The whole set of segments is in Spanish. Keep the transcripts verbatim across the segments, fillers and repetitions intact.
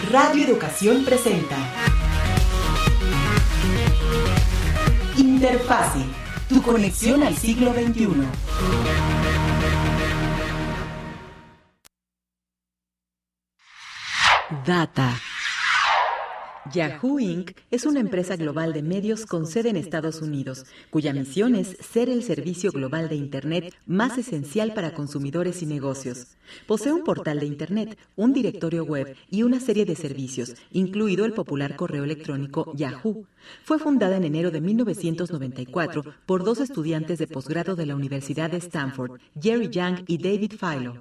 Radio Educación presenta Interfase, tu conexión al siglo veintiuno. Data. Yahoo incorporated es una empresa global de medios con sede en Estados Unidos, cuya misión es ser el servicio global de Internet más esencial para consumidores y negocios. Posee un portal de Internet, un directorio web y una serie de servicios, incluido el popular correo electrónico Yahoo. Fue fundada en enero de mil novecientos noventa y cuatro por dos estudiantes de posgrado de la Universidad de Stanford, Jerry Yang y David Filo.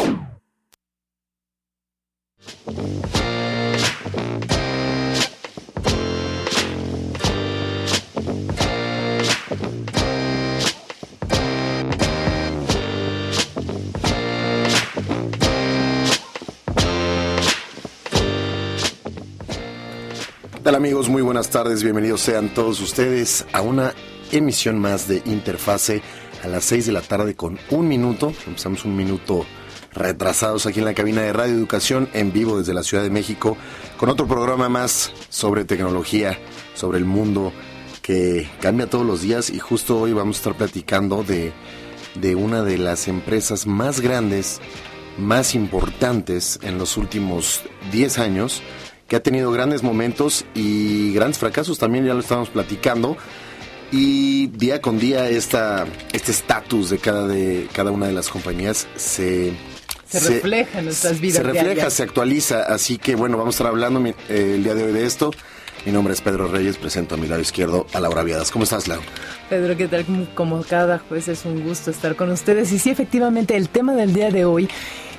¿Qué tal, amigos? Muy buenas tardes, bienvenidos sean todos ustedes a una emisión más de Interfase a las seis de la tarde con un minuto. Empezamos un minuto retrasados aquí en la cabina de Radio Educación en vivo desde la Ciudad de México con otro programa más sobre tecnología, sobre el mundo que cambia todos los días, y justo hoy vamos a estar platicando de, de una de las empresas más grandes, más importantes en los últimos diez años, que ha tenido grandes momentos y grandes fracasos también, ya lo estábamos platicando, y día con día esta, este estatus de cada, de cada una de las compañías se... Se, se refleja en nuestras vidas. Se refleja, diarias. Se actualiza, así que bueno, vamos a estar hablando eh, el día de hoy de esto. Mi nombre es Pedro Reyes, presento a mi lado izquierdo a Laura Viadas. ¿Cómo estás, Laura? Pedro, ¿qué tal? Como, como cada jueves es un gusto estar con ustedes. Y sí, efectivamente, el tema del día de hoy,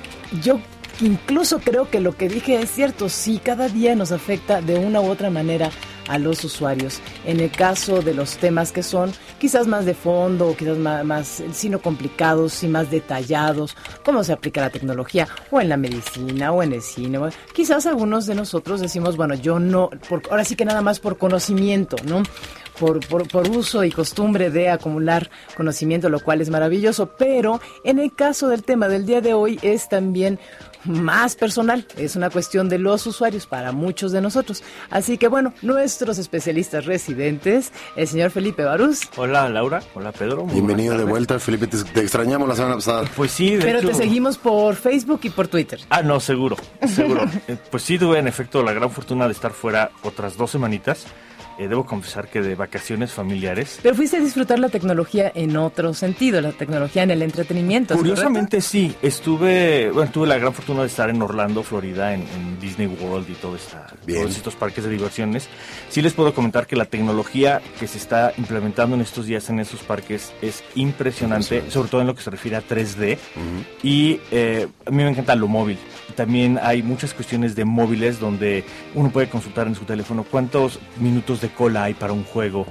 yo incluso creo que lo que dije es cierto. Sí, cada día nos afecta de una u otra manera a los usuarios. En el caso de los temas que son quizás más de fondo, o quizás más, más sino complicados y más detallados, cómo se aplica la tecnología, o en la medicina, o en el cine, o quizás algunos de nosotros decimos, bueno, yo no, por, ahora sí que nada más por conocimiento, ¿no? Por, por, por uso y costumbre de acumular conocimiento, lo cual es maravilloso, pero en el caso del tema del día de hoy es también más personal, es una cuestión de los usuarios para muchos de nosotros. Así que bueno, nuestros especialistas residentes, el señor Felipe Barús. Hola, Laura. Hola, Pedro. Muy Bienvenido de vuelta, Felipe. Te, te extrañamos la semana pasada. Pues sí, de Pero hecho... te seguimos por Facebook y por Twitter. Ah, no, seguro, seguro. eh, pues sí, tuve en efecto la gran fortuna de estar fuera otras dos semanitas. Eh, debo confesar que de vacaciones familiares. Pero fuiste a disfrutar la tecnología en otro sentido, la tecnología en el entretenimiento. Curiosamente sí, estuve, bueno, tuve la gran fortuna de estar en Orlando, Florida, en, en Disney World y todo esta, todos estos parques de diversiones. Sí les puedo comentar que la tecnología que se está implementando en estos días en esos parques es impresionante, sobre todo en lo que se refiere a tres D. Uh-huh. Y eh, a mí me encanta lo móvil. También hay muchas cuestiones de móviles donde uno puede consultar en su teléfono cuántos minutos de cola hay para un juego,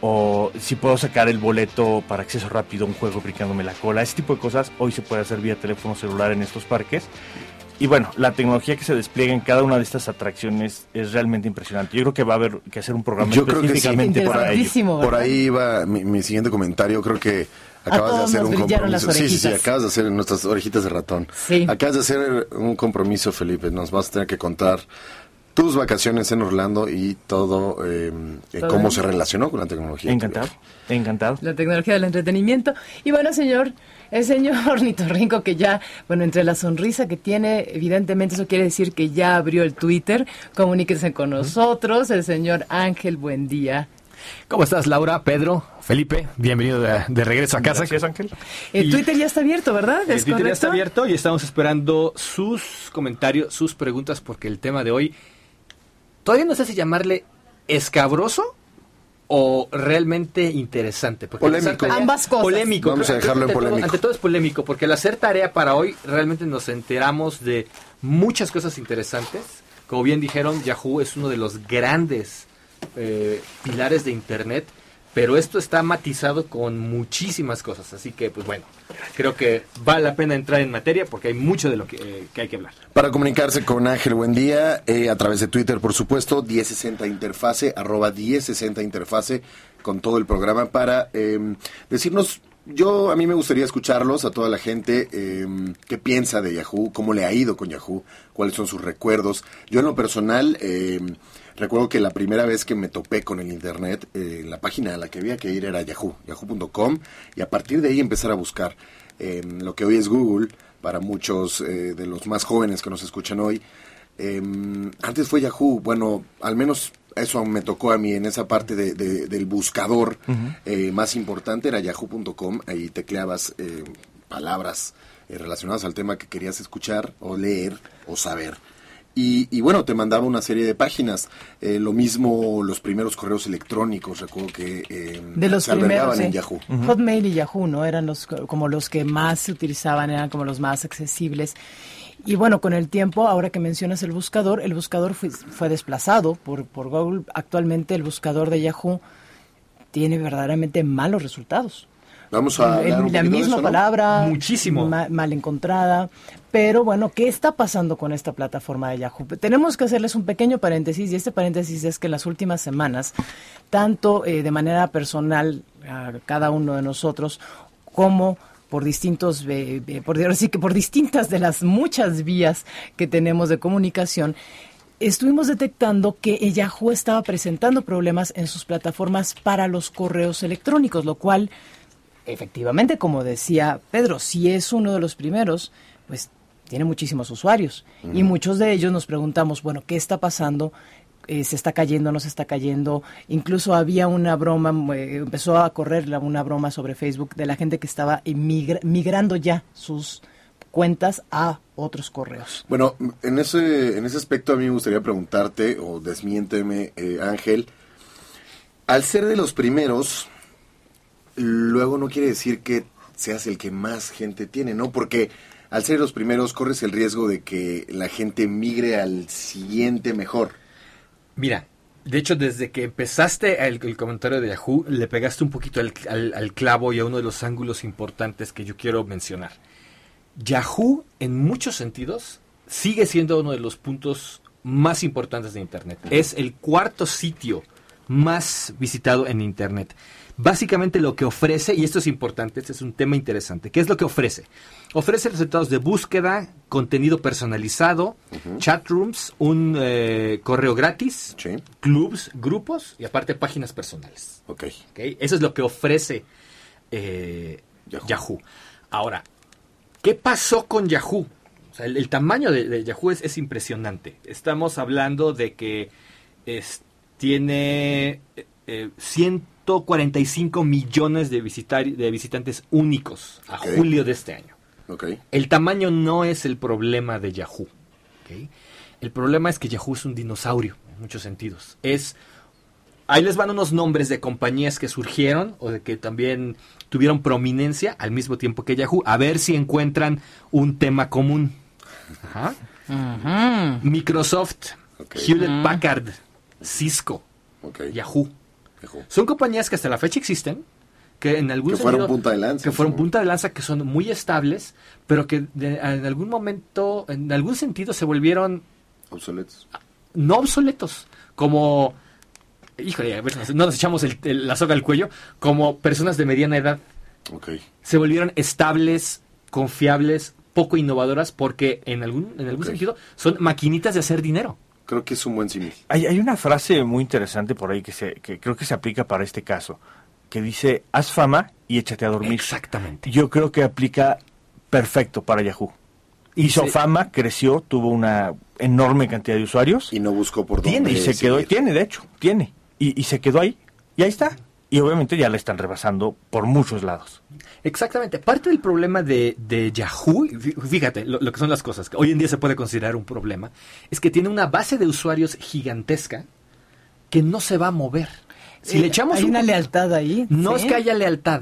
o si puedo sacar el boleto para acceso rápido a un juego brincándome la cola. Ese tipo de cosas hoy se puede hacer vía teléfono celular en estos parques. Y bueno, la tecnología que se despliega en cada una de estas atracciones es realmente impresionante. Yo creo que va a haber que hacer un programa Yo específicamente creo que sí. para ello. Por ahí va mi, mi siguiente comentario. Creo que acabas de hacer un compromiso. Sí, sí, sí, acabas de hacer nuestras orejitas de ratón. Sí. Acabas de hacer un compromiso, Felipe. Nos vas a tener que contar tus vacaciones en Orlando y todo, eh, ¿todo cómo se relacionó con la tecnología. Encantado, encantado. La tecnología del entretenimiento. Y bueno, señor, el señor Ornitorrinco, que ya, bueno, entre la sonrisa que tiene, evidentemente eso quiere decir que ya abrió el Twitter. Comuníquense con nosotros. El señor Ángel, buen día. ¿Cómo estás, Laura, Pedro, Felipe? Bienvenido de, de regreso a casa. Gracias, Ángel. El y Twitter ya está abierto, ¿verdad? El Twitter correcto? ya está abierto y estamos esperando sus comentarios, sus preguntas, porque el tema de hoy todavía no sé si llamarle escabroso o realmente interesante. Porque polémico. Tarea, ambas cosas. Polémico. Vamos a dejarlo en polémico. Todo, ante todo es polémico, porque al hacer tarea para hoy realmente nos enteramos de muchas cosas interesantes. Como bien dijeron, Yahoo es uno de los grandes eh, pilares de Internet, pero esto está matizado con muchísimas cosas, así que pues bueno, creo que vale la pena entrar en materia porque hay mucho de lo que, eh, que hay que hablar. Para comunicarse con Ángel Buendía, eh, a través de Twitter, por supuesto, diez sesenta Interfase, arroba diez sesenta Interfase, con todo el programa para eh, decirnos yo, a mí me gustaría escucharlos, a toda la gente, eh, qué piensa de Yahoo, cómo le ha ido con Yahoo, cuáles son sus recuerdos. Yo en lo personal, eh, recuerdo que la primera vez que me topé con el internet, eh, la página a la que había que ir era Yahoo, yahoo punto com, y a partir de ahí empezar a buscar eh, lo que hoy es Google, para muchos eh, de los más jóvenes que nos escuchan hoy. Eh, antes fue Yahoo, bueno, al menos eso me tocó a mí en esa parte de, de, del buscador. Uh-huh. eh, más importante era yahoo punto com, ahí tecleabas eh, palabras eh, relacionadas al tema que querías escuchar o leer o saber. Y, y bueno, te mandaba una serie de páginas. Eh, lo mismo los primeros correos electrónicos, recuerdo que eh, de los se primeros, albergaban sí. en Yahoo. Uh-huh. Hotmail y Yahoo, ¿no? Eran los como los que más se utilizaban, eran como los más accesibles. Y bueno, con el tiempo, ahora que mencionas el buscador, el buscador fue, fue desplazado por, por Google. Actualmente el buscador de Yahoo tiene verdaderamente malos resultados. Vamos a el, un la misma eso, ¿no? palabra, muchísimo ma, mal encontrada. Pero bueno, ¿qué está pasando con esta plataforma de Yahoo? Tenemos que hacerles un pequeño paréntesis, y este paréntesis es que en las últimas semanas, tanto eh, de manera personal a cada uno de nosotros, como por distintos, eh, eh, por decir que por distintas de las muchas vías que tenemos de comunicación, estuvimos detectando que Yahoo estaba presentando problemas en sus plataformas para los correos electrónicos, lo cual, efectivamente, como decía Pedro, si es uno de los primeros, pues tiene muchísimos usuarios. Uh-huh. Y muchos de ellos nos preguntamos, bueno, ¿qué está pasando? Eh, ¿Se está cayendo, no se está cayendo? Incluso había una broma, eh, empezó a correr la, una broma sobre Facebook de la gente que estaba migra- migrando ya sus cuentas a otros correos. Bueno, en ese en ese aspecto a mí me gustaría preguntarte, o desmiénteme, eh, Ángel, al ser de los primeros, luego no quiere decir que seas el que más gente tiene, ¿no? Porque al ser de los primeros corres el riesgo de que la gente migre al siguiente mejor. Mira, de hecho, desde que empezaste el, el comentario de Yahoo, le pegaste un poquito al, al, al clavo y a uno de los ángulos importantes que yo quiero mencionar. Yahoo, en muchos sentidos, sigue siendo uno de los puntos más importantes de Internet. Es el cuarto sitio más visitado en Internet. Básicamente lo que ofrece, y esto es importante, este es un tema interesante, ¿qué es lo que ofrece? Ofrece resultados de búsqueda, contenido personalizado, uh-huh. chatrooms, un eh, correo gratis, sí. clubs, grupos y aparte páginas personales. Okay. ¿Okay? Eso es lo que ofrece eh, Yahoo. Yahoo. Ahora, ¿qué pasó con Yahoo? O sea, el, el tamaño de, de Yahoo es, es impresionante. Estamos hablando de que es, tiene eh, ciento cuarenta y cinco millones de, visitar, de visitantes únicos a okay. julio de este año. Okay. El tamaño no es el problema de Yahoo. ¿Okay? El problema es que Yahoo es un dinosaurio en muchos sentidos. Es, ahí les van unos nombres de compañías que surgieron o de que también tuvieron prominencia al mismo tiempo que Yahoo. A ver si encuentran un tema común. Ajá. Uh-huh. Microsoft, okay. Hewlett uh-huh. Packard, Cisco, okay. Yahoo. Yahoo. Son compañías que hasta la fecha existen, que en algún que sentido, fueron punta de lanza, que fueron ¿sí? punta de lanza, que son muy estables, pero que de, en algún momento, en algún sentido, se volvieron obsoletos. No obsoletos, como, híjole, a ver, no nos echamos el, el, la soga al cuello, como personas de mediana edad. Okay. Se volvieron estables, confiables, poco innovadoras, porque en algún, en algún okay. sentido son maquinitas de hacer dinero. Creo que es un buen símil. Hay, hay una frase muy interesante por ahí que, se, que creo que se aplica para este caso, que dice, haz fama y échate a dormir. Exactamente. Yo creo que aplica perfecto para Yahoo. Hizo sí. fama, creció, tuvo una enorme cantidad de usuarios. Y no buscó por dónde Tiene, y se quedó, seguir. tiene, de hecho, tiene. Y, y se quedó ahí, y ahí está. Y obviamente ya la están rebasando por muchos lados. Exactamente. Parte del problema de, de Yahoo, fíjate lo, lo que son las cosas, que hoy en día se puede considerar un problema, es que tiene una base de usuarios gigantesca que no se va a mover. Si eh, le echamos ¿Hay un, una lealtad ahí? No ¿sí? es que haya lealtad.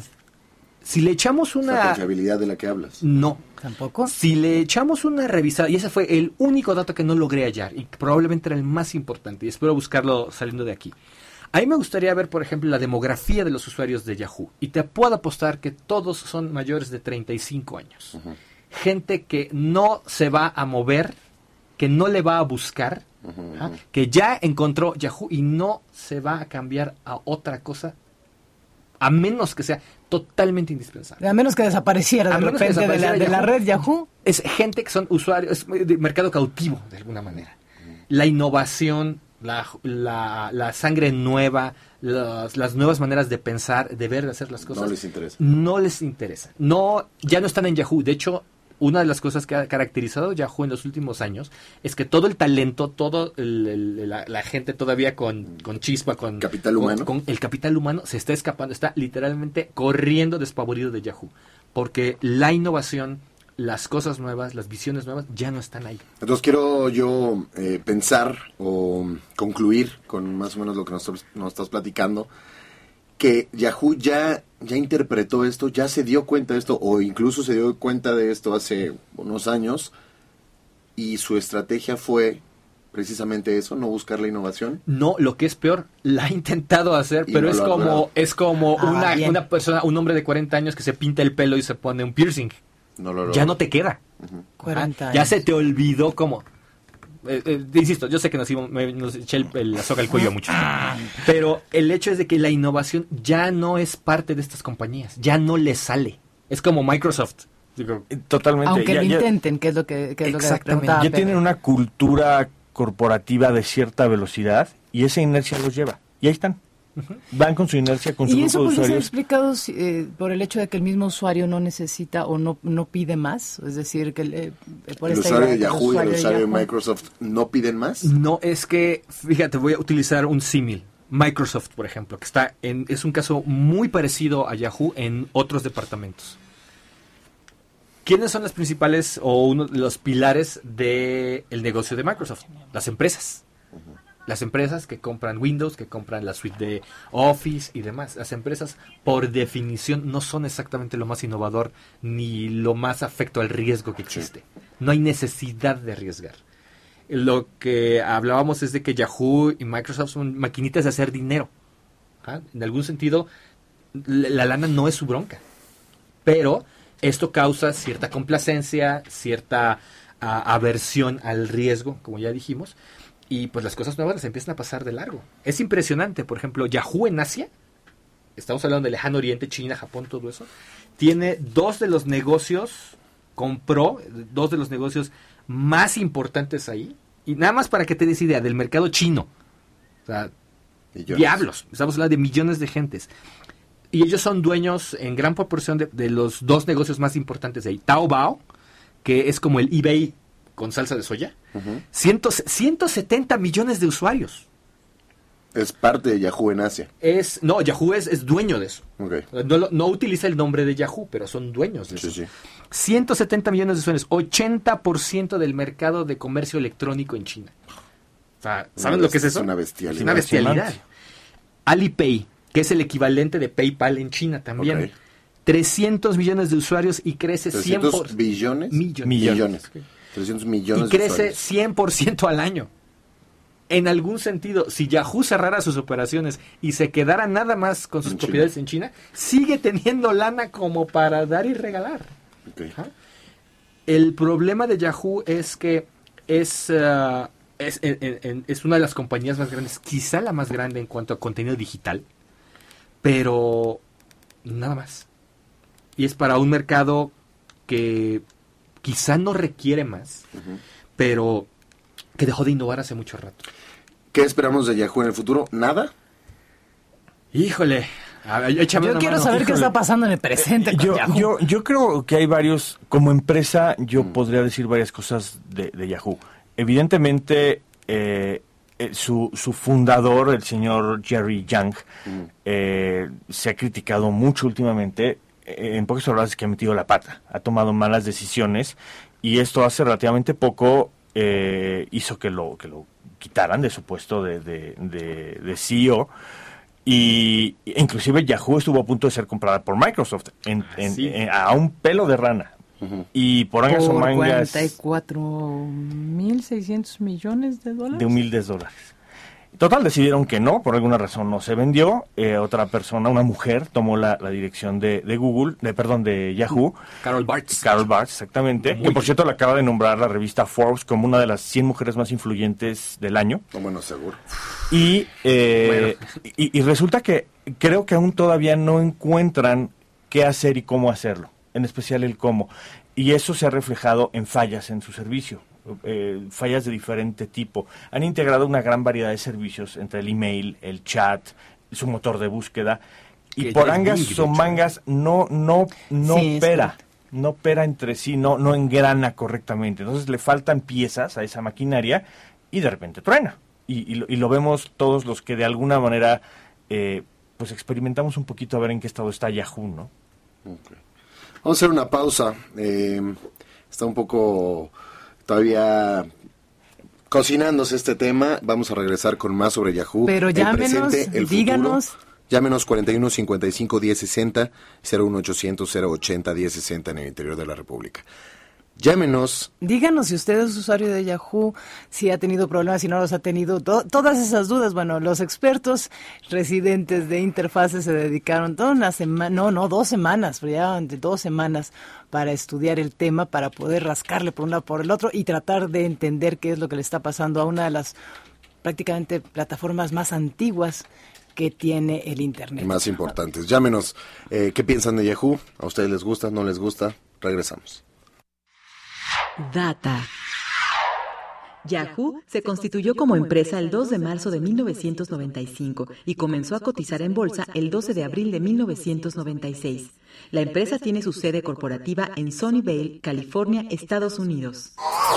Si le echamos una... La confiabilidad de la que hablas. No. ¿Tampoco? Si le echamos una revisada, y ese fue el único dato que no logré hallar, y probablemente era el más importante, y espero buscarlo saliendo de aquí. A mí me gustaría ver, por ejemplo, la demografía de los usuarios de Yahoo. Y te puedo apostar que todos son mayores de treinta y cinco años. Uh-huh. Gente que no se va a mover, que no le va a buscar, uh-huh. ¿ah? que ya encontró Yahoo y no se va a cambiar a otra cosa, a menos que sea totalmente indispensable. A menos que desapareciera de repente desapareciera de, la, de la red Yahoo. Es gente que son usuarios, es de mercado cautivo, de alguna manera. La innovación, la, la, la sangre nueva, las, las nuevas maneras de pensar, de ver, de hacer las cosas. No les interesa. No les interesa. No, ya no están en Yahoo. De hecho, una de las cosas que ha caracterizado Yahoo en los últimos años es que todo el talento, todo el, el, la, la gente todavía con, con chispa, con capital humano, con, con el capital humano se está escapando, está literalmente corriendo despavorido de Yahoo, porque la innovación, las cosas nuevas, las visiones nuevas ya no están ahí. Entonces quiero yo eh, pensar o concluir con más o menos lo que nos, nos estás platicando, que Yahoo ya, ya interpretó esto, ya se dio cuenta de esto, o incluso se dio cuenta de esto hace unos años, y su estrategia fue precisamente eso, no buscar la innovación. No, lo que es peor, la ha intentado hacer, y pero no es, como, es como ah, una, una persona, un hombre de cuarenta años que se pinta el pelo y se pone un piercing. No lo ya no te queda. Uh-huh. cuarenta años. Ya se te olvidó cómo. Eh, eh, insisto, yo sé que nos, íbamos, me, nos eché el, el, la soga al cuello a muchos, pero el hecho es de que la innovación ya no es parte de estas compañías, ya no le sale. Es como Microsoft. Digo, totalmente. Aunque ya, lo ya, intenten, que es lo que, que, es lo que exactamente. Ya pero... tienen una cultura corporativa de cierta velocidad y esa inercia los lleva. Y ahí están. Uh-huh. Van con su inercia, con su ¿Y grupo eso de puede usuarios. ser explicado eh, por el hecho de que el mismo usuario no necesita o no no pide más? Es decir, que eh, por el esta usuario idea, de Yahoo el y el usuario de Yahoo. Microsoft no piden más. No, es que, fíjate, voy a utilizar un símil. Microsoft, por ejemplo, que está en, es un caso muy parecido a Yahoo en otros departamentos. ¿Quiénes son las principales o uno de los pilares del negocio de Microsoft? Las empresas. Uh-huh. Las empresas que compran Windows, que compran la suite de Office y demás. Las empresas, por definición, no son exactamente lo más innovador ni lo más afecto al riesgo que existe. No hay necesidad de arriesgar. Lo que hablábamos es de que Yahoo y Microsoft son maquinitas de hacer dinero. ¿Ah? En algún sentido, la lana no es su bronca. Pero esto causa cierta complacencia, cierta uh, aversión al riesgo, como ya dijimos. Y pues las cosas nuevas las empiezan a pasar de largo. Es impresionante, por ejemplo, Yahoo en Asia, estamos hablando de Lejano Oriente, China, Japón, todo eso, tiene dos de los negocios, compró dos de los negocios más importantes ahí, y nada más para que te des idea, del mercado chino. O sea, millones. Diablos, estamos hablando de millones de gentes. Y ellos son dueños en gran proporción de, de los dos negocios más importantes de ahí. Taobao, que es como el eBay con salsa de soya, uh-huh. ciento setenta millones de usuarios. Es parte de Yahoo en Asia. Es, no, Yahoo es, es dueño de eso. Okay. No, no utiliza el nombre de Yahoo, pero son dueños de sí, eso. Sí. ciento setenta millones de usuarios, ochenta por ciento del mercado de comercio electrónico en China. O sea, ¿saben lo que es eso? Es una bestialidad. Es una bestialidad. Alipay, que es el equivalente de PayPal en China también. Okay. trescientos millones de usuarios y crece cien por ciento. billones? Millones. Millones. Okay. trescientos millones y crece de usuarios. cien por ciento al año. En algún sentido, si Yahoo cerrara sus operaciones y se quedara nada más con sus en propiedades China. en China, sigue teniendo lana como para dar y regalar. Okay. ¿Ah? El problema de Yahoo es que es, uh, es, en, en, es una de las compañías más grandes, quizá la más grande en cuanto a contenido digital, pero nada más. Y es para un mercado que quizá no requiere más, uh-huh. pero que dejó de innovar hace mucho rato. ¿Qué esperamos de Yahoo en el futuro? ¿Nada? Híjole, a ver, échame yo una quiero mano. saber Híjole. qué está pasando en el presente con yo, Yahoo. Yo, yo creo que hay varios, como empresa, yo mm. podría decir varias cosas de, de Yahoo. Evidentemente, eh, eh, su, su fundador, el señor Jerry Yang, mm. eh, se ha criticado mucho últimamente. Eh, en pocas palabras, que ha metido la pata, ha tomado malas decisiones, y esto hace relativamente poco eh, hizo que lo, que lo quitaran de su puesto de, de, de, de C E O. Y inclusive Yahoo estuvo a punto de ser comprada por Microsoft en, ah, en, sí. en, a un pelo de rana. Uh-huh. Y por angas o mangas... cuarenta y cuatro mil seiscientos millones de dólares. De humildes dólares. Total, decidieron que no, por alguna razón no se vendió. Eh, otra persona, una mujer, tomó la, la dirección de, de Google, de perdón, de Yahoo. Carol Bartz. Carol Bartz, exactamente. Muy que por cierto la acaba de nombrar la revista Forbes como una de las cien mujeres más influyentes del año. No, bueno, seguro. Y, eh, bueno. y, y resulta que creo que aún todavía no encuentran qué hacer y cómo hacerlo, en especial el cómo. Y eso se ha reflejado en fallas en su servicio, eh, fallas de diferente tipo. Han integrado una gran variedad de servicios entre el email, el chat, su motor de búsqueda, y por angas o mangas no, no, no sí, opera, no opera entre sí, no, no engrana correctamente. Entonces le faltan piezas a esa maquinaria y de repente truena. Y, y, lo, y lo vemos todos los que de alguna manera eh, pues experimentamos un poquito a ver en qué estado está Yahoo, ¿no? Okay. Vamos a hacer una pausa. Eh, está un poco todavía cocinándose este tema. Vamos a regresar con más sobre Yahoo. Pero llámenos, el presente, el díganos. Futuro. Llámenos cuarenta y uno cincuenta y cinco diez sesenta, cero uno ochocientos cero ochenta diez sesenta en el interior de la República. Llámenos. Díganos si usted es usuario de Yahoo, si ha tenido problemas, si no los ha tenido, to- todas esas dudas. Bueno, los expertos residentes de Interfase se dedicaron toda una semana, no, no, dos semanas, pero ya de dos semanas para estudiar el tema, para poder rascarle por un lado por el otro y tratar de entender qué es lo que le está pasando a una de las prácticamente plataformas más antiguas que tiene el Internet. Más importantes. Llámenos. Eh, ¿Qué piensan de Yahoo? ¿A ustedes les gusta? ¿No les gusta? Regresamos. Data. Yahoo se constituyó como empresa el dos de marzo de mil novecientos noventa y cinco y comenzó a cotizar en bolsa el doce de abril de mil novecientos noventa y seis. La empresa tiene su sede corporativa en Sunnyvale, California, Estados Unidos.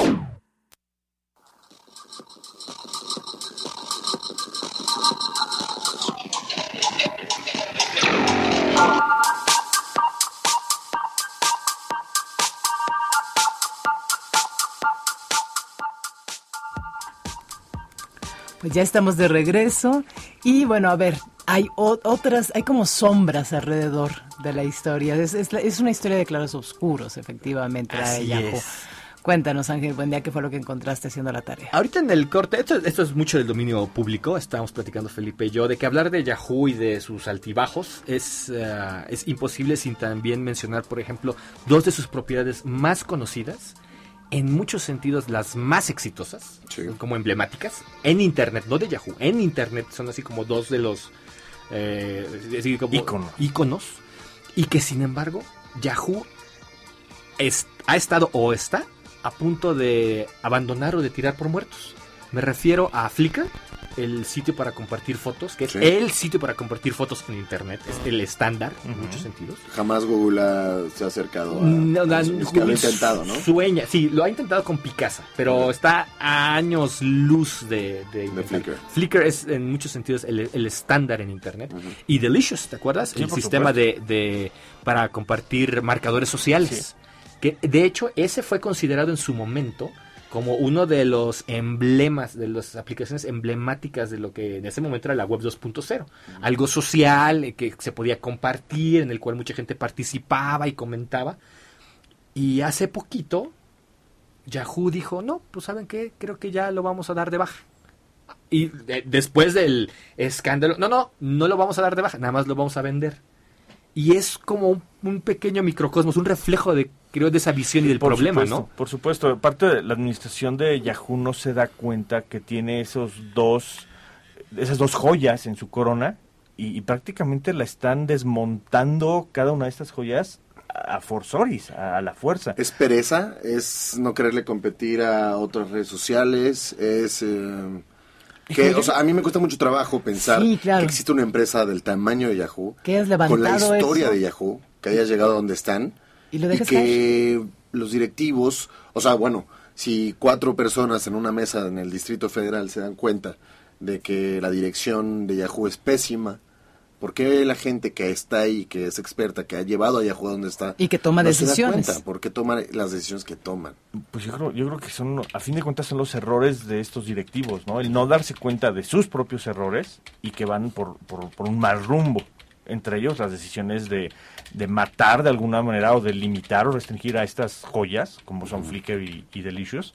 Pues ya estamos de regreso y bueno, a ver, hay o- otras, hay como sombras alrededor de la historia. Es, es, la- es una historia de claros oscuros, efectivamente, la de Así Yahoo. es. Cuéntanos, Ángel Buendía, ¿qué fue lo que encontraste haciendo la tarea? Ahorita en el corte, esto, esto es mucho del dominio público, estábamos platicando Felipe y yo, de que hablar de Yahoo y de sus altibajos es, uh, es imposible sin también mencionar, por ejemplo, dos de sus propiedades más conocidas, en muchos sentidos las más exitosas, Sí. como emblemáticas, en Internet, no de Yahoo, en Internet son así como dos de los eh, es decir, como Íconos. íconos, y que sin embargo Yahoo es, ha estado o está a punto de abandonar o de tirar por muertos. Me refiero a Flickr, el sitio para compartir fotos, que es Sí. el sitio para compartir fotos en Internet, es el estándar en Ujú. muchos sentidos. Jamás Google ha- se ha acercado a, No, no, a eso. Es que lo ha intentado, ¿no? Sueña, sí, lo ha intentado con Picasa, pero Ajá. está a años luz de, de, De intentar. Flickr. Flickr es en muchos sentidos el, el estándar en Internet. Ujú. Y Delicious, ¿te acuerdas? Sí, el por sistema de, de para compartir marcadores sociales. Que de hecho ese fue considerado en su momento como uno de los emblemas, de las aplicaciones emblemáticas de lo que en ese momento era la web dos punto cero. Algo social eh, que se podía compartir, en el cual mucha gente participaba y comentaba. Y hace poquito Yahoo dijo, no, pues ¿saben qué? Creo que ya lo vamos a dar de baja. Y de- después del escándalo, no, no, no lo vamos a dar de baja, nada más lo vamos a vender. Y es como un, un pequeño microcosmos, un reflejo de, creo, de esa visión y del Por problema, supuesto, ¿no? Por supuesto, parte de la administración de Yahoo no se da cuenta que tiene esos dos, esas dos joyas en su corona y, y prácticamente la están desmontando cada una de estas joyas a, a forzoris, a, a la fuerza. Es pereza, es no quererle competir a otras redes sociales, es... eh, que, o sea, a mí me cuesta mucho trabajo pensar Sí, claro. que existe una empresa del tamaño de Yahoo, Que has levantado con la historia eso de Yahoo, que haya llegado a donde están, y lo y dejas que los directivos, o sea, bueno, si cuatro personas en una mesa en el Distrito Federal se dan cuenta de que la dirección de Yahoo es pésima, ¿por qué la gente que está ahí, que es experta, que ha llevado a Yahoo a donde está, Y que toma no se da decisiones. cuenta? ¿Por qué toman las decisiones que toman? Pues yo creo, yo creo que son, a fin de cuentas, son los errores de estos directivos, ¿no? El no darse cuenta de sus propios errores y que van por, por, por un mal rumbo. Entre ellos las decisiones de, de matar de alguna manera o de limitar o restringir a estas joyas, como son Flickr y, y Delicious,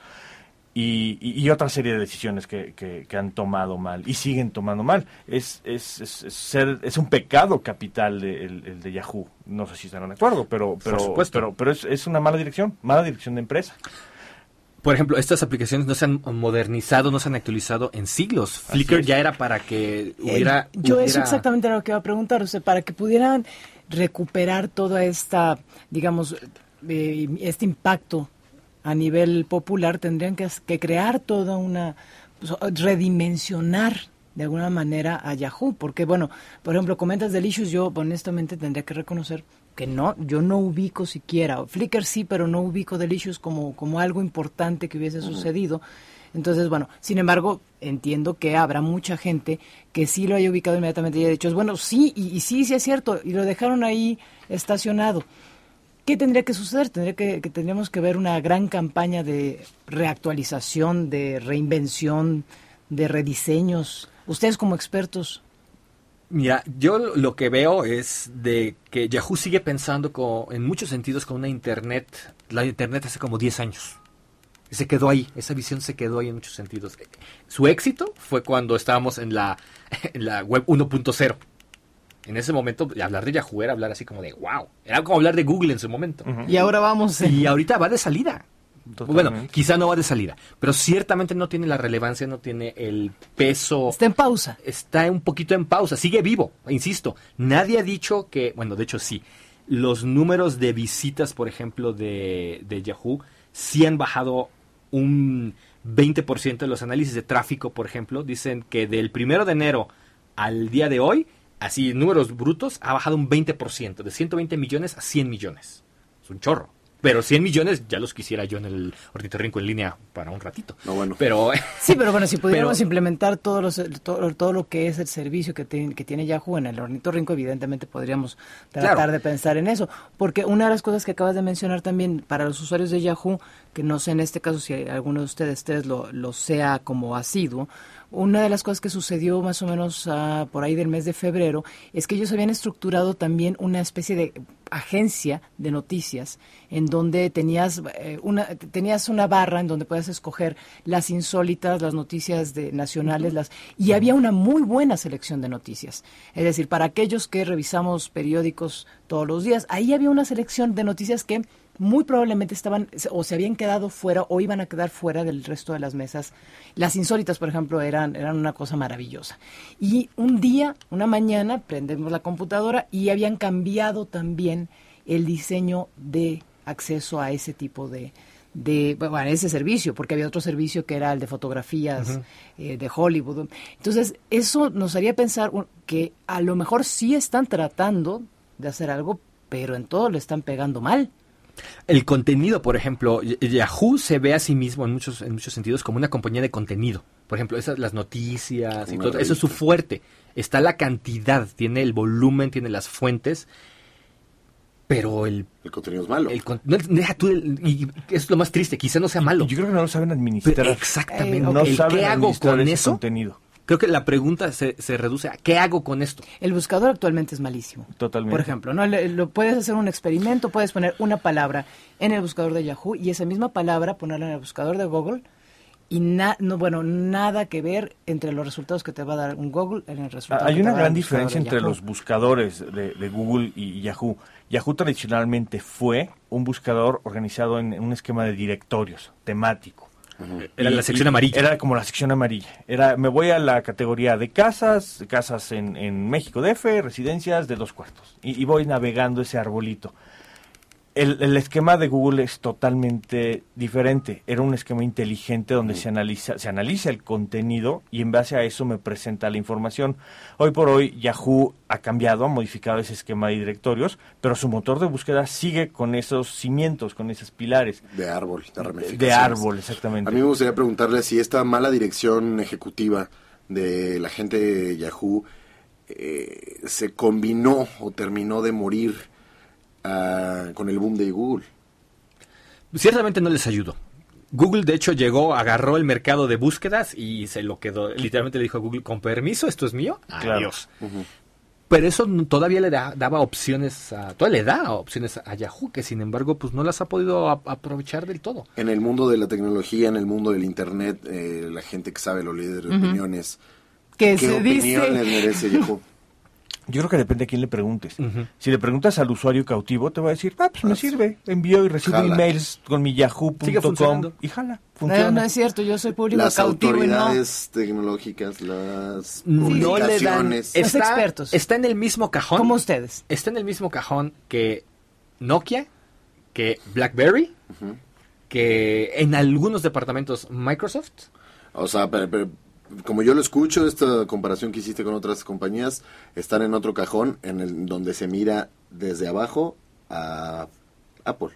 y, y, y otra serie de decisiones que, que, que han tomado mal y siguen tomando mal. Es, es, es, es ser, es un pecado capital de, el, el de Yahoo. No sé si estarán de acuerdo, pero, pero, supuesto. pero, pero es, es una mala dirección, mala dirección de empresa. Por ejemplo, estas aplicaciones no se han modernizado, no se han actualizado en siglos. Flickr es. ya era para que hubiera... Eh, yo eso hubiera- exactamente era lo que iba a preguntar, o sea, para que pudieran recuperar toda esta, digamos, eh, este impacto a nivel popular, tendrían que, que crear toda una, pues, redimensionar de alguna manera a Yahoo, porque bueno, por ejemplo, comentas Delicious, yo honestamente tendría que reconocer que no, yo no ubico siquiera, Flickr sí, pero no ubico Delicious como, como algo importante que hubiese sucedido. Entonces, bueno, sin embargo, entiendo que habrá mucha gente que sí lo haya ubicado inmediatamente y haya dicho, bueno, sí, y, y sí, sí es cierto, y lo dejaron ahí estacionado. ¿Qué tendría que suceder? Tendría que, que tendríamos que ver una gran campaña de reactualización, de reinvención, de rediseños. Ustedes como expertos. Mira, yo lo que veo es de que Yahoo sigue pensando co- en muchos sentidos con una Internet, la Internet hace como diez años. Se quedó ahí, esa visión se quedó ahí en muchos sentidos. Su éxito fue cuando estábamos en la, en la web uno punto cero. En ese momento, hablar de Yahoo era hablar así como de wow. Era como hablar de Google en su momento. Uh-huh. Y ahora vamos... En... Y ahorita va de salida. Totalmente. Bueno, quizá no va de salida, pero ciertamente no tiene la relevancia, no tiene el peso. Está en pausa. Está un poquito en pausa, sigue vivo, insisto. Nadie ha dicho que, bueno, de hecho sí, los números de visitas, por ejemplo, de, de Yahoo, sí han bajado un veinte por ciento de los análisis de tráfico, por ejemplo. Dicen que del primero de enero al día de hoy, así, números brutos, ha bajado un veinte por ciento, de ciento veinte millones a cien millones. Es un chorro. Pero cien millones ya los quisiera yo en el ornitorrinco en línea para un ratito. No, bueno. Pero, sí, pero bueno, si pudiéramos pero, implementar todos los, todo, todo lo que es el servicio que, te, que tiene Yahoo en el ornitorrinco, evidentemente podríamos tratar claro. de pensar en eso. Porque una de las cosas que acabas de mencionar también para los usuarios de Yahoo, que no sé en este caso si alguno de ustedes, ustedes lo, lo sea como asiduo, una de las cosas que sucedió más o menos uh, por ahí del mes de febrero es que ellos habían estructurado también una especie de agencia de noticias en donde tenías eh, una tenías una barra en donde podías escoger las insólitas, las noticias de nacionales, las y había una muy buena selección de noticias. Es decir, para aquellos que revisamos periódicos todos los días, ahí había una selección de noticias que muy probablemente estaban o se habían quedado fuera o iban a quedar fuera del resto de las mesas. Las insólitas, por ejemplo, eran, eran una cosa maravillosa. Y un día, una mañana, prendemos la computadora y habían cambiado también el diseño de acceso a ese tipo de, de bueno, a ese servicio, porque había otro servicio que era el de fotografías uh-huh. eh, de Hollywood. Entonces, eso nos haría pensar que a lo mejor sí están tratando de hacer algo, pero en todo lo están pegando mal. El contenido, por ejemplo, Yahoo se ve a sí mismo en muchos en muchos sentidos como una compañía de contenido. Por ejemplo, esas las noticias y todo, eso es su fuerte. Está la cantidad, tiene el volumen, tiene las fuentes, pero el el contenido es malo. El, no, deja tú el, y es lo más triste, quizá no sea malo. Yo creo que no lo saben administrar. Pero exactamente. Eh, okay. No el, saben ¿qué hago con ese eso? Contenido. Creo que la pregunta se, se reduce a ¿qué hago con esto? El buscador actualmente es malísimo. Totalmente. Por ejemplo, ¿no? Le, lo puedes hacer un experimento, puedes poner una palabra en el buscador de Yahoo y esa misma palabra ponerla en el buscador de Google y na, no, bueno, nada que ver entre los resultados que te va a dar un Google en el resultado. Hay que una te va gran a diferencia entre los buscadores de, de Google y Yahoo. Yahoo tradicionalmente fue un buscador organizado en, en un esquema de directorios, temático. Uh-huh. Era y, la sección amarilla. Era como la sección amarilla. Era, me voy a la categoría de casas, casas en, en México D F, residencias de dos cuartos. Y, y voy navegando ese arbolito. El, el esquema de Google es totalmente diferente. Era un esquema inteligente donde uh-huh. se analiza, se analiza el contenido y en base a eso me presenta la información. Hoy por hoy Yahoo ha cambiado, ha modificado ese esquema de directorios, pero su motor de búsqueda sigue con esos cimientos, con esos pilares. De árbol, de ramificaciones. De árbol, exactamente. A mí me gustaría preguntarle si esta mala dirección ejecutiva de la gente de Yahoo eh, se combinó o terminó de morir Uh, con el boom de Google. Ciertamente no les ayudó. Google, de hecho, llegó, agarró el mercado de búsquedas y se lo quedó. Literalmente le dijo a Google, con permiso, esto es mío. Claro. Adiós. Uh-huh. Pero eso todavía le da, daba opciones, a, todavía le da opciones a Yahoo, que sin embargo, pues no las ha podido a, aprovechar del todo. En el mundo de la tecnología, en el mundo del internet, eh, la gente que sabe, los líderes de uh-huh. opiniones, ¿Qué se opiniones dice? merece Yahoo? Yo creo que depende a quién le preguntes. Uh-huh. Si le preguntas al usuario cautivo, te va a decir, ah, pues me sirve. Envío y recibo Jala. emails con mi yahoo punto com y jala. Funciona. No, no es cierto, yo soy público Las cautivo y no. autoridades tecnológicas, las No le dan- publicaciones. Los expertos. Está en el mismo cajón. Como ustedes. Está en el mismo cajón que Nokia, que BlackBerry, Ujú. que en algunos departamentos Microsoft. O sea, pero, pero, como yo lo escucho, esta comparación que hiciste con otras compañías, están en otro cajón en el donde se mira desde abajo a Apple.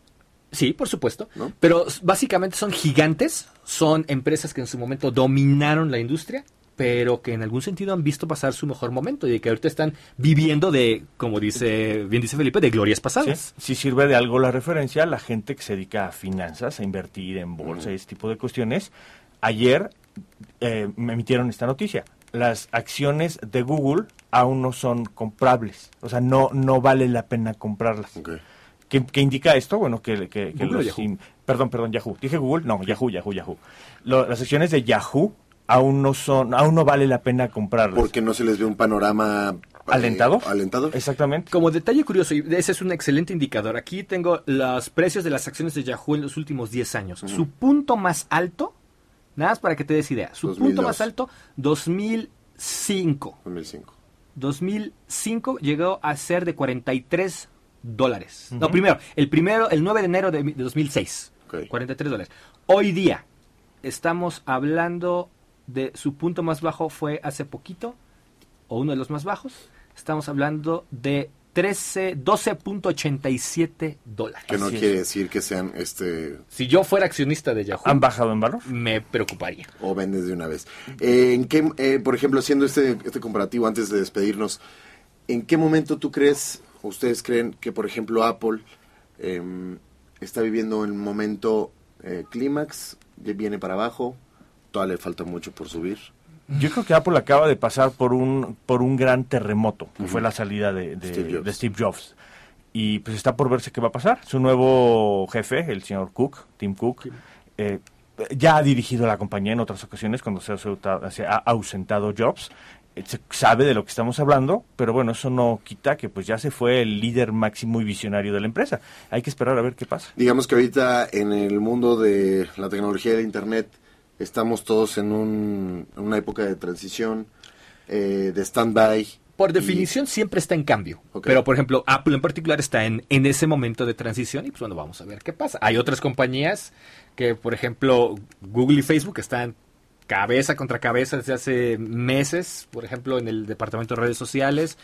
Sí, por supuesto. ¿No? Pero s- básicamente son gigantes, son empresas que en su momento dominaron la industria, pero que en algún sentido han visto pasar su mejor momento y que ahorita están viviendo de, como dice, bien dice Felipe, de glorias Sí, pasadas. si sirve de algo la referencia, la gente que se dedica a finanzas, a invertir en bolsa y ese tipo de cuestiones, ayer eh, me emitieron esta noticia. Las acciones de Google aún no son comprables, o sea, no, no vale la pena comprarlas. Okay. ¿Qué, qué indica esto? Bueno, que, que, que ¿Google o los Yahoo? in- perdón, perdón, Yahoo. ¿Dije Google? No, Yahoo, Yahoo, Yahoo. Lo- las acciones de Yahoo aún no son, aún no vale la pena comprarlas. Porque no se les ve un panorama eh, ¿Alentado? alentado. Exactamente. Como detalle curioso, y ese es un excelente indicador, aquí tengo los precios de las acciones de Yahoo en los últimos diez años. Ujú. Su punto más alto, nada más para que te des idea, su dos mil punto dos. más alto, dos mil cinco. dos mil cinco. dos mil cinco llegó a ser de cuarenta y tres dólares. Ujú. No, primero, el primero, el nueve de enero de, de dos mil seis. Ok. cuarenta y tres dólares. Hoy día, estamos hablando de su punto más bajo fue hace poquito, o uno de los más bajos. Estamos hablando de trece, doce punto ochenta y siete dólares. Que no Así es. quiere decir que sean este Si yo fuera accionista de Yahoo, ¿Han bajado en valor? me preocuparía. o vendes de una vez. Eh, ¿En qué, eh, por ejemplo, haciendo este, este comparativo antes de despedirnos, ¿en qué momento tú crees, o ustedes creen que, por ejemplo, Apple eh, está viviendo un momento eh, clímax, ya viene para abajo, todavía le falta mucho por subir? Yo creo que Apple acaba de pasar por un por un gran terremoto, que Ujú. fue la salida de, de- Steve Jobs. de Steve Jobs. Y pues está por verse qué va a pasar. Su nuevo jefe, el señor Cook, Tim Cook, eh, ya ha dirigido la compañía en otras ocasiones cuando se ha, ausentado- se ha ausentado Jobs. Eh, Se sabe de lo que estamos hablando, pero bueno, eso no quita que pues ya se fue el líder máximo y visionario de la empresa. Hay que esperar a ver qué pasa. Digamos que ahorita en el mundo de la tecnología y del Internet estamos todos en, un, en una época de transición, eh, de stand-by. Por y- definición siempre está en cambio. Ok. Pero, por ejemplo, Apple en particular está en, en ese momento de transición y pues bueno, vamos a ver qué pasa. Hay otras compañías que, por ejemplo, Google y Facebook están cabeza contra cabeza desde hace meses, por ejemplo, en el departamento de redes sociales.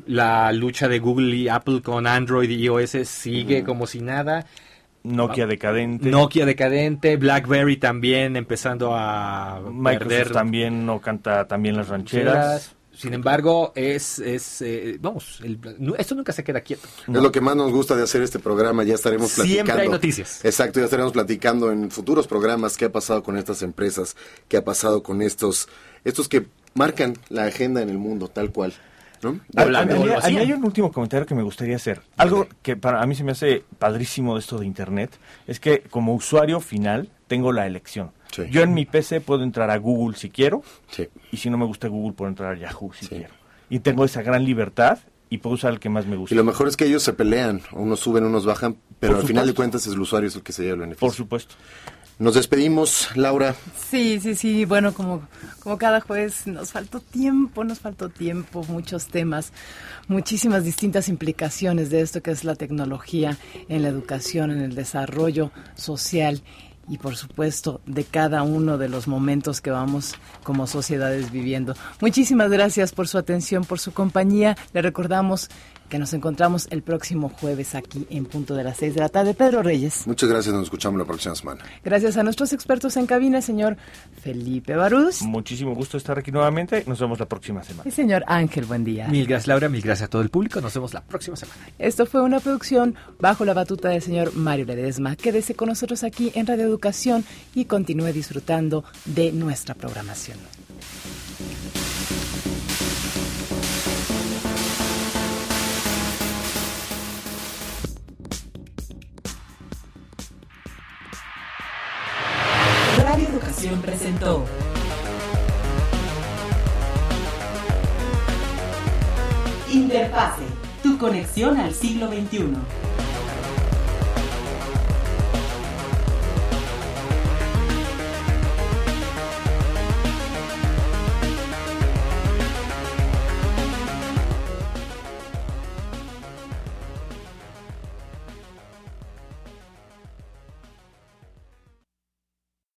La lucha de Google y Apple con Android y iOS sigue Ujú. como si nada. Nokia decadente. Nokia decadente, BlackBerry también empezando a Microsoft perder también no canta también las rancheras. Sin embargo, es, es eh, vamos, el- no- esto nunca se queda quieto. Es lo que más nos gusta de hacer este programa, ya estaremos platicando. Siempre hay noticias. Exacto, ya estaremos platicando en futuros programas qué ha pasado con estas empresas, qué ha pasado con estos, estos que marcan la agenda en el mundo, tal cual, ¿no? Ah, Hablando a mí- de a mí innovación. hay un último comentario que me gustaría hacer. Algo que para mí se me hace padrísimo de esto de Internet es que como usuario final tengo la elección. Sí. Yo en mi P C puedo entrar a Google si quiero Sí. y si no me gusta Google puedo entrar a Yahoo si Sí. quiero. Y tengo esa gran libertad y puedo usar el que más me gusta. Y lo mejor es que ellos se pelean, unos suben, unos bajan, pero Por al final de supuesto. cuentas es el usuario es el que se lleva el beneficio. Por supuesto. Nos despedimos, Laura. Sí, sí, sí. Bueno, como, como cada jueves nos faltó tiempo, nos faltó tiempo, muchos temas, muchísimas distintas implicaciones de esto que es la tecnología en la educación, en el desarrollo social y por supuesto de cada uno de los momentos que vamos como sociedades viviendo. Muchísimas gracias por su atención, por su compañía. Le recordamos que nos encontramos el próximo jueves aquí en punto de las seis de la tarde. Pedro Reyes. Muchas gracias, nos escuchamos la próxima semana. Gracias a nuestros expertos en cabina, señor Felipe Barús Muchísimo gusto estar aquí nuevamente. Nos vemos la próxima semana. y señor Ángel Buendía. Mil gracias, Laura, mil gracias a todo el público. Nos vemos la próxima semana. Esto fue una producción bajo la batuta del señor Mario Ledesma. Quédese con nosotros aquí en Radio Educación y continúe disfrutando de nuestra programación. Radio Educación presentó Interfase, tu conexión al siglo veintiuno.